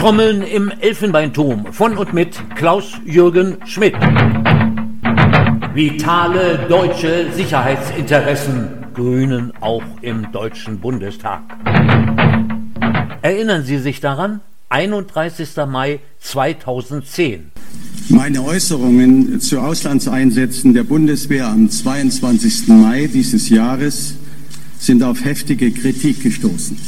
Trommeln im Elfenbeinturm von und mit Klaus-Jürgen Schmidt. Vitale deutsche Sicherheitsinteressen grünen auch im Deutschen Bundestag. Erinnern Sie sich daran? 31. Mai 2010. Meine Äußerungen zu Auslandseinsätzen der Bundeswehr am 22. Mai dieses Jahres sind auf heftige Kritik gestoßen.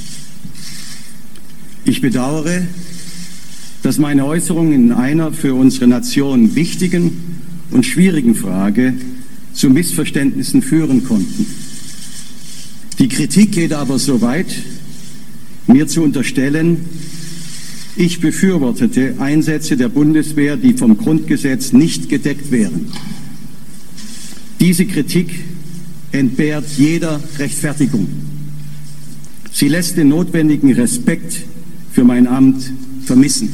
Ich bedauere, dass meine Äußerungen in einer für unsere Nation wichtigen und schwierigen Frage zu Missverständnissen führen konnten. Die Kritik geht aber so weit, mir zu unterstellen, ich befürwortete Einsätze der Bundeswehr, die vom Grundgesetz nicht gedeckt wären. Diese Kritik entbehrt jeder Rechtfertigung. Sie lässt den notwendigen Respekt für mein Amt vermissen.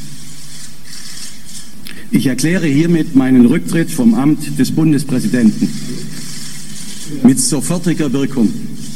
Ich erkläre hiermit meinen Rücktritt vom Amt des Bundespräsidenten mit sofortiger Wirkung.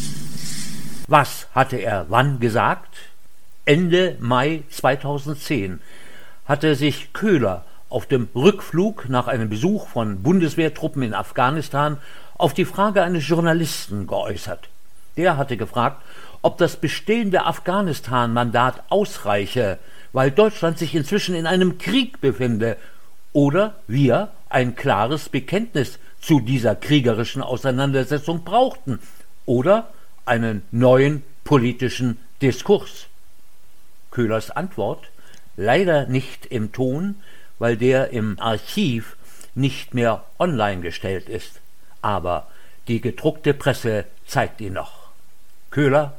Was hatte er wann gesagt? Ende Mai 2010 hatte sich Köhler auf dem Rückflug nach einem Besuch von Bundeswehrtruppen in Afghanistan auf die Frage eines Journalisten geäußert. Der hatte gefragt, ob das bestehende Afghanistan-Mandat ausreiche, weil Deutschland sich inzwischen in einem Krieg befinde, oder wir ein klares Bekenntnis zu dieser kriegerischen Auseinandersetzung brauchten, oder einen neuen politischen Diskurs. Köhlers Antwort leider nicht im Ton, weil der im Archiv nicht mehr online gestellt ist, aber die gedruckte Presse zeigt ihn noch. Köhler: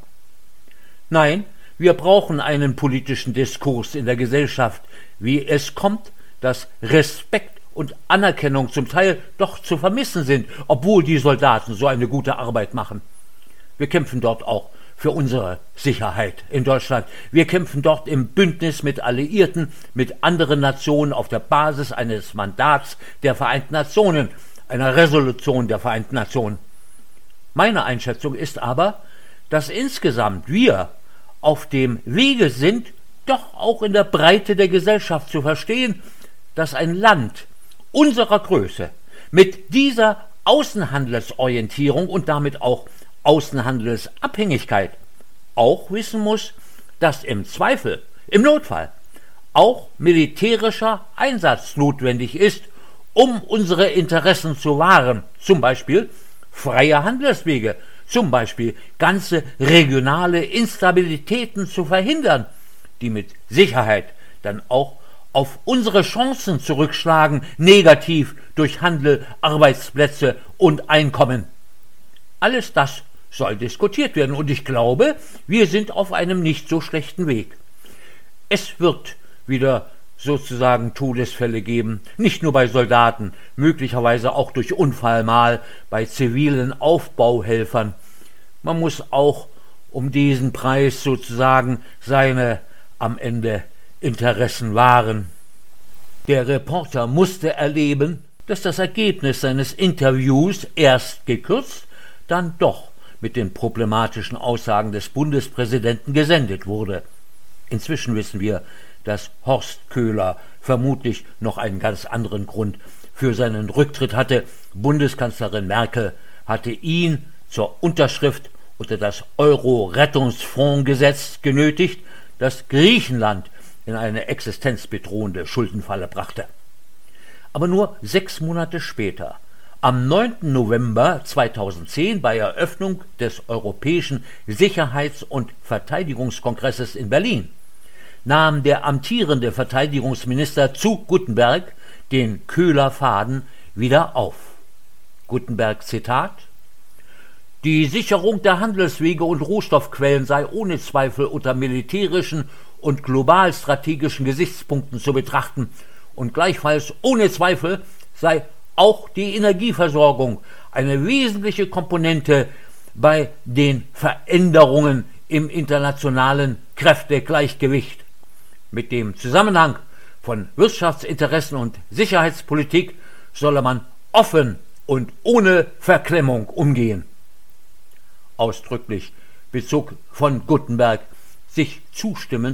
Nein, wir brauchen einen politischen Diskurs in der Gesellschaft, wie es kommt, dass Respekt und Anerkennung zum Teil doch zu vermissen sind, obwohl die Soldaten so eine gute Arbeit machen. Wir kämpfen dort auch für unsere Sicherheit in Deutschland. Wir kämpfen dort im Bündnis mit Alliierten, mit anderen Nationen auf der Basis eines Mandats der Vereinten Nationen, einer Resolution der Vereinten Nationen. Meine Einschätzung ist aber, dass insgesamt wir auf dem Wege sind, doch auch in der Breite der Gesellschaft zu verstehen, dass ein Land unserer Größe mit dieser Außenhandelsorientierung und damit auch Außenhandelsabhängigkeit auch wissen muss, dass im Zweifel, im Notfall, auch militärischer Einsatz notwendig ist, um unsere Interessen zu wahren, zum Beispiel freie Handelswege, zum Beispiel ganze regionale Instabilitäten zu verhindern, die mit Sicherheit dann auch auf unsere Chancen zurückschlagen, negativ durch Handel, Arbeitsplätze und Einkommen. Alles das soll diskutiert werden und ich glaube, wir sind auf einem nicht so schlechten Weg. Es wird wieder sozusagen Todesfälle geben, nicht nur bei Soldaten, möglicherweise auch durch Unfall mal bei zivilen Aufbauhelfern. Man muss auch um diesen Preis sozusagen seine am Ende Interessen wahren. Der Reporter musste erleben, dass das Ergebnis seines Interviews erst gekürzt, dann doch mit den problematischen Aussagen des Bundespräsidenten gesendet wurde. Inzwischen wissen wir, dass Horst Köhler vermutlich noch einen ganz anderen Grund für seinen Rücktritt hatte. Bundeskanzlerin Merkel hatte ihn zur Unterschrift unter das Euro-Rettungsfondsgesetz genötigt, das Griechenland in eine existenzbedrohende Schuldenfalle brachte. Aber nur 6 Monate später, am 9. November 2010 bei Eröffnung des Europäischen Sicherheits- und Verteidigungskongresses in Berlin, nahm der amtierende Verteidigungsminister zu Guttenberg den Köhler-Faden wieder auf. Guttenberg, Zitat: Die Sicherung der Handelswege und Rohstoffquellen sei ohne Zweifel unter militärischen und globalstrategischen Gesichtspunkten zu betrachten und gleichfalls ohne Zweifel sei auch die Energieversorgung eine wesentliche Komponente bei den Veränderungen im internationalen Kräftegleichgewicht. Mit dem Zusammenhang von Wirtschaftsinteressen und Sicherheitspolitik solle man offen und ohne Verklemmung umgehen. Ausdrücklich bezog von Guttenberg sich zustimmend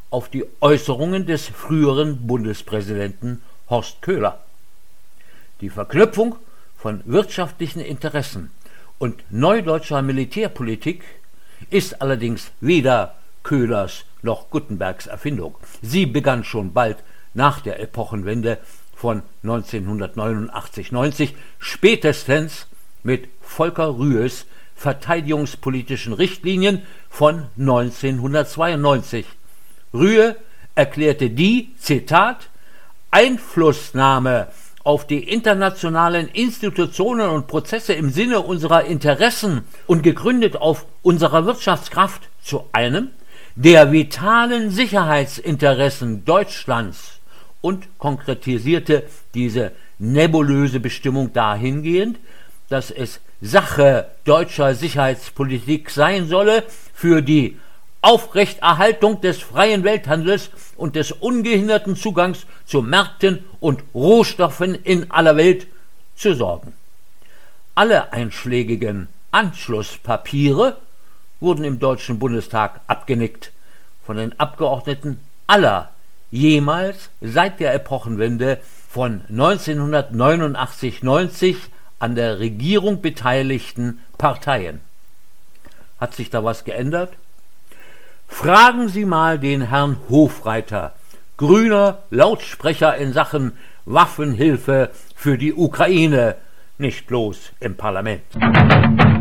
auf die Äußerungen des früheren Bundespräsidenten Horst Köhler. Die Verknüpfung von wirtschaftlichen Interessen und neudeutscher Militärpolitik ist allerdings weder Köhlers noch Guttenbergs Erfindung. Sie begann schon bald nach der Epochenwende von 1989/90, spätestens mit Volker Rühes verteidigungspolitischen Richtlinien von 1992. Rühe erklärte die, Zitat, Einflussnahme auf die internationalen Institutionen und Prozesse im Sinne unserer Interessen und gegründet auf unserer Wirtschaftskraft zu einem der vitalen Sicherheitsinteressen Deutschlands und konkretisierte diese nebulöse Bestimmung dahingehend, dass es Sache deutscher Sicherheitspolitik sein solle, für die Aufrechterhaltung des freien Welthandels und des ungehinderten Zugangs zu Märkten und Rohstoffen in aller Welt zu sorgen. Alle einschlägigen Anschlusspapiere wurden im Deutschen Bundestag abgenickt, von den Abgeordneten aller jemals seit der Epochenwende von 1989/90 an der Regierung beteiligten Parteien. Hat sich da was geändert? Fragen Sie mal den Herrn Hofreiter, grüner Lautsprecher in Sachen Waffenhilfe für die Ukraine, nicht bloß im Parlament.